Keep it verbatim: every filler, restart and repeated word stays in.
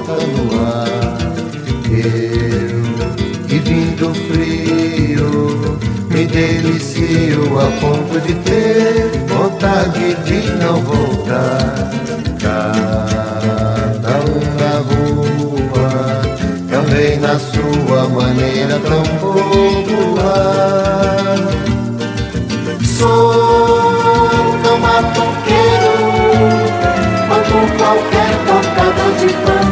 volta no ar. Eu, que vim do frio, me delicio a ponto de ter vontade de não voltar. Cada um na rua, também na sua maneira tão popular. Sou tão matuqueiro quanto qualquer tocador de pano.